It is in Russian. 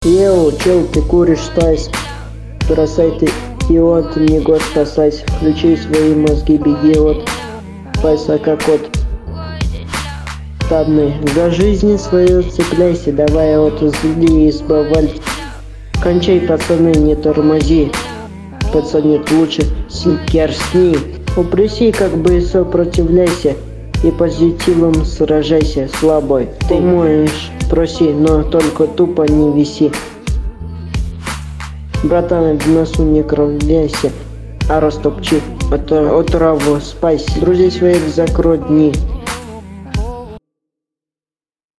Еу, чел, ты куришь стайс, бросай ты, и от него спасайся, включи свои мозги, беги от спайса как от табны. За жизнь свою цепляйся, давай от зли избавляй. Кончай, пацаны, не тормози, пацанит лучше керсни. Упреси, как бы сопротивляйся, и позитивом сражайся, слабой. Ты можешь, проси, но только тупо не виси. Братан, в носу не кровляйся, а растопчи отраву спайси. Друзей своих закрой дни.